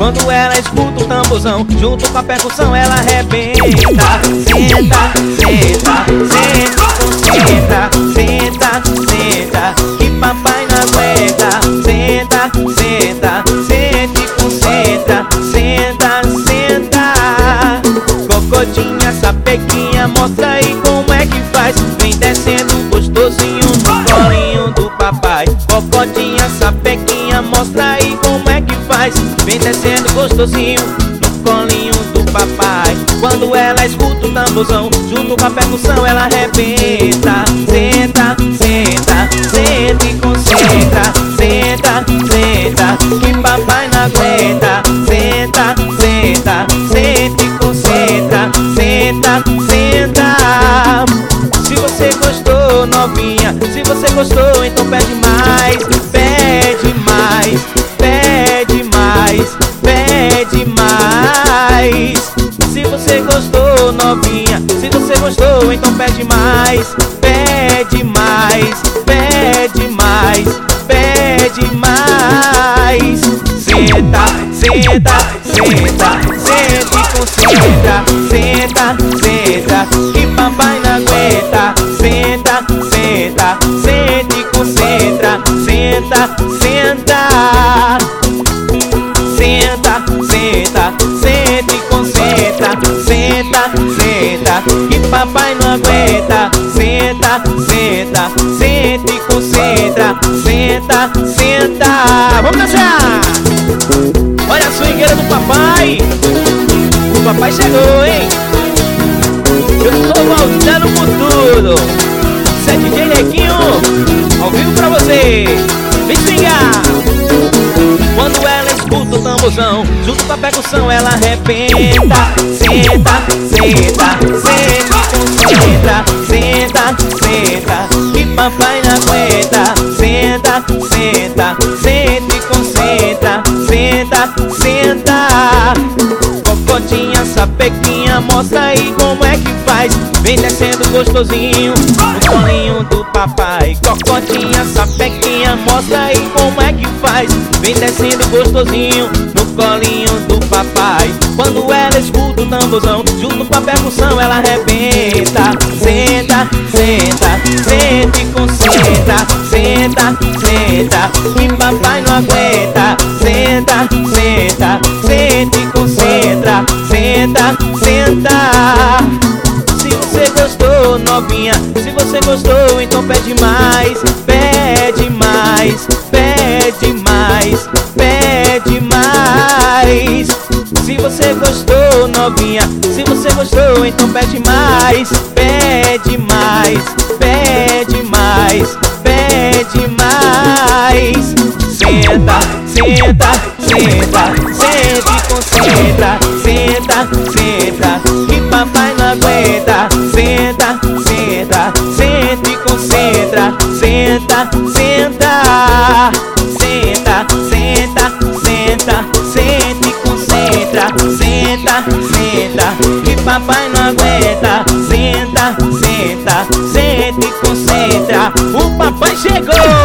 Quando ela escuta o tamborzão, junto com a percussão ela arrebenta. Senta, senta, senta, concentra. Senta, senta, que papai não aguenta. Senta, senta, senta e concentra. Senta, senta. Cocotinha, sapequinha, mostra aí como é que faz. Vem descendo gostosinho no colinho do papai. Cocotinha, sapequinha, mostra aí como é que faz. Vem descendo gostosinho no colinho do papai. Quando ela escuta o tamborzão, junto com a percussão ela arrebenta. Senta, senta, senta e concentra. Senta, senta, que papai não aguenta. Senta, senta, senta e concentra. Senta, senta. Se você gostou, novinha, se você gostou, então pede mais. Pede mais, pede mais, pede mais. Se você gostou, novinha, se você gostou, então pede mais. Pede mais, pede mais, pede mais. Senta, senta, senta, senta e concentra. Senta, senta, que papai não aguenta. Senta, senta, senta e concentra. Senta, senta. Senta, senta, senta e concentra. Senta, senta, que papai não aguenta. Senta, senta, senta e concentra. Senta, senta. Vamos dançar! Olha a swingueira do papai. O papai chegou, hein? Eu tô voltando por tudo. Isso é DJ Nequinho, ao vivo pra você. Vem swingar. Quando ela escuta o tamborzão, junto com a percussão ela arrebenta. Senta, senta, senta e concentra. Senta, senta, que papai não aguenta. Senta, senta, senta e concentra. Senta, senta. Cocotinha, sapequinha, mostra aí como é que faz. Vem descendo gostosinho no colinho do papai. Cocotinha, sapequinha, mostra aí como é que faz. Vem descendo gostosinho no colinho do papai. Quando ela escuta o tamborzão, junto com a percussão ela arrebenta. Senta, senta, senta e concentra. Senta, senta, que papai não aguenta. Senta, senta, senta e concentra. Senta, senta. Se você gostou, novinha, se você gostou, então pede mais. Pede mais, pede mais, pede mais. Se você gostou, novinha, se você gostou, então pede mais. Pede mais, pede mais, pede mais. Senta, senta, senta, senta e concentra. Senta, senta, que papai não aguenta. Senta, senta, senta e concentra. Senta, senta. Senta, senta, senta, senta e concentra. Senta, senta, que papai não aguenta. Senta, senta, senta e concentra. O papai chegou!